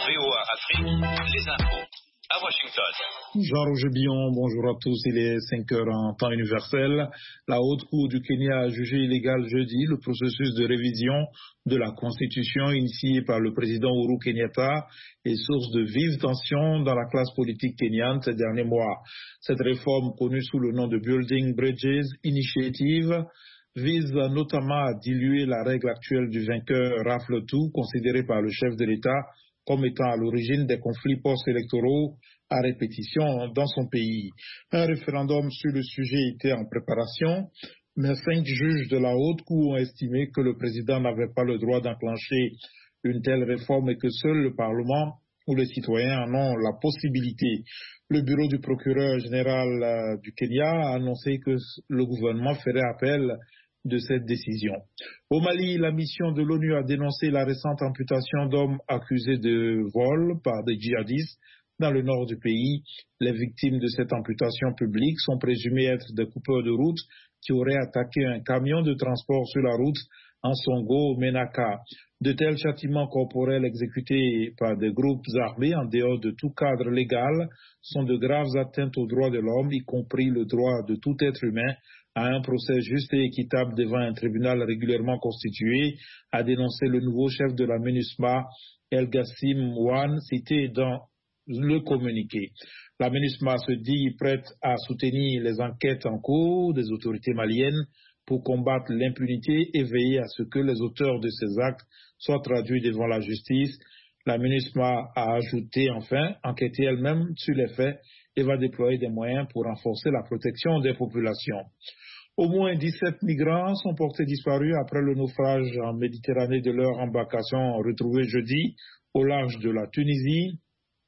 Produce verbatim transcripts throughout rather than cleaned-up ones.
V O A Afrique, les infos à Washington. Jean-Roger Billon, bonjour à tous. Il est cinq heures en temps universel. La Haute Cour du Kenya a jugé illégal jeudi le processus de révision de la Constitution initié par le président Uhuru Kenyatta et source de vives tensions dans la classe politique kenyane ces derniers mois. Cette réforme, connue sous le nom de Building Bridges Initiative, vise notamment à diluer la règle actuelle du vainqueur rafle tout, considérée par le chef de l'État comme étant à l'origine des conflits post-électoraux à répétition dans son pays. Un référendum sur le sujet était en préparation, mais cinq juges de la Haute Cour ont estimé que le président n'avait pas le droit d'enclencher une telle réforme et que seul le Parlement ou les citoyens en ont la possibilité. Le bureau du procureur général du Kenya a annoncé que le gouvernement ferait appel de cette décision. Au Mali, la mission de l'ONU a dénoncé la récente amputation d'hommes accusés de vol par des djihadistes dans le nord du pays. Les victimes de cette amputation publique sont présumées être des coupeurs de route qui auraient attaqué un camion de transport sur la route en Songo, Menaka. De tels châtiments corporels exécutés par des groupes armés en dehors de tout cadre légal sont de graves atteintes aux droits de l'homme, y compris le droit de tout être humain à un procès juste et équitable devant un tribunal régulièrement constitué, a dénoncé le nouveau chef de la MINUSMA, El Gassim Wan, cité dans le communiqué. La MINUSMA se dit prête à soutenir les enquêtes en cours des autorités maliennes pour combattre l'impunité et veiller à ce que les auteurs de ces actes soient traduits devant la justice. La MINUSMA a ajouté enfin enquêter elle-même sur les faits et va déployer des moyens pour renforcer la protection des populations. Au moins dix-sept migrants sont portés disparus après le naufrage en Méditerranée de leur embarcation retrouvée jeudi au large de la Tunisie.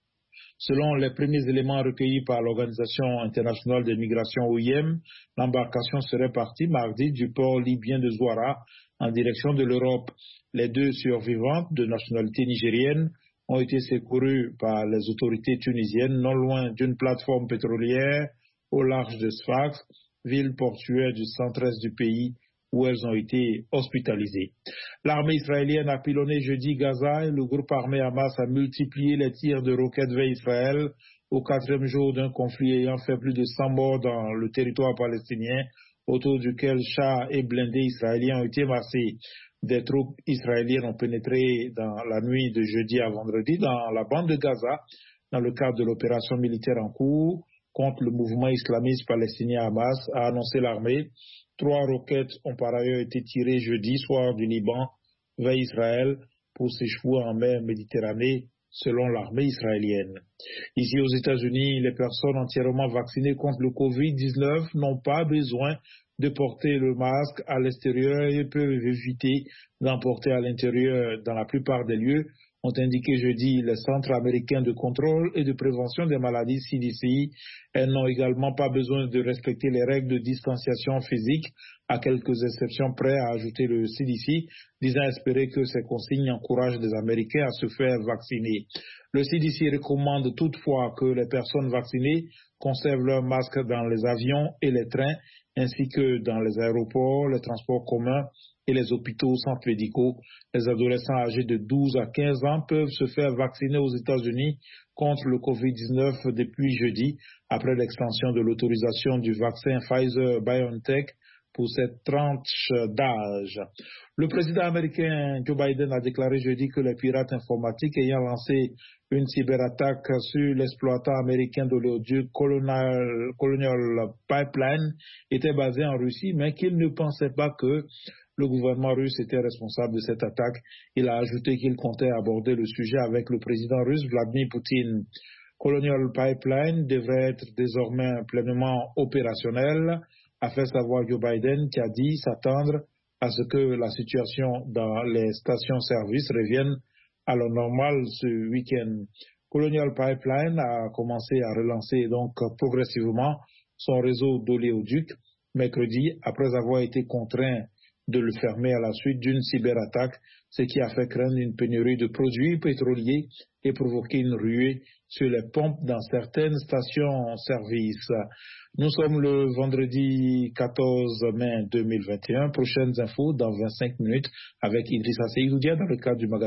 Selon les premiers éléments recueillis par l'Organisation internationale des migrations O I M, l'embarcation serait partie mardi du port libyen de Zouara en direction de l'Europe. Les deux survivantes de nationalité nigérienne ont été secourus par les autorités tunisiennes non loin d'une plateforme pétrolière au large de Sfax, ville portuaire du centre-est du pays où elles ont été hospitalisées. L'armée israélienne a pilonné jeudi Gaza et le groupe armé Hamas a multiplié les tirs de roquettes vers Israël au quatrième jour d'un conflit ayant fait plus de cent morts dans le territoire palestinien autour duquel chars et blindés israéliens ont été massés. Des troupes israéliennes ont pénétré dans la nuit de jeudi à vendredi dans la bande de Gaza dans le cadre de l'opération militaire en cours contre le mouvement islamiste palestinien Hamas, a annoncé l'armée. Trois roquettes ont par ailleurs été tirées jeudi soir du Liban vers Israël pour s'échouer en mer Méditerranée, selon l'armée israélienne. Ici aux États-Unis, les personnes entièrement vaccinées contre le covid dix-neuf n'ont pas besoin de porter le masque à l'extérieur et peuvent éviter d'en porter à l'intérieur dans la plupart des lieux, ont indiqué jeudi les centres américains de contrôle et de prévention des maladies C D C. Elles n'ont également pas besoin de respecter les règles de distanciation physique, à quelques exceptions près, a ajouté le C D C, disant espérer que ces consignes encouragent les Américains à se faire vacciner. Le C D C recommande toutefois que les personnes vaccinées conservent leur masque dans les avions et les trains, ainsi que dans les aéroports, les transports communs et les hôpitaux, centres médicaux. Les adolescents âgés de douze à quinze ans peuvent se faire vacciner aux États-Unis contre le covid dix-neuf depuis jeudi, après l'extension de l'autorisation du vaccin Pfizer-BioNTech pour cette tranche d'âge. Le président américain Joe Biden a déclaré jeudi que les pirates informatiques ayant lancé une cyberattaque sur l'exploitant américain d'oléoduc Colonial, Colonial Pipeline étaient basés en Russie, mais qu'il ne pensait pas que le gouvernement russe était responsable de cette attaque. Il a ajouté qu'il comptait aborder le sujet avec le président russe Vladimir Poutine. Colonial Pipeline devrait être désormais pleinement opérationnel, a fait savoir Joe Biden, qui a dit s'attendre à ce que la situation dans les stations-service revienne à la normale ce week-end. Colonial Pipeline a commencé à relancer donc progressivement son réseau d'oléoducs mercredi après avoir été contraint de le fermer à la suite d'une cyberattaque, ce qui a fait craindre une pénurie de produits pétroliers et provoqué une ruée sur les pompes dans certaines stations-service. Nous sommes le vendredi quatorze mai deux mille vingt et un. Prochaines infos dans vingt-cinq minutes avec Idrissa Seydoudia dans le cadre du magazine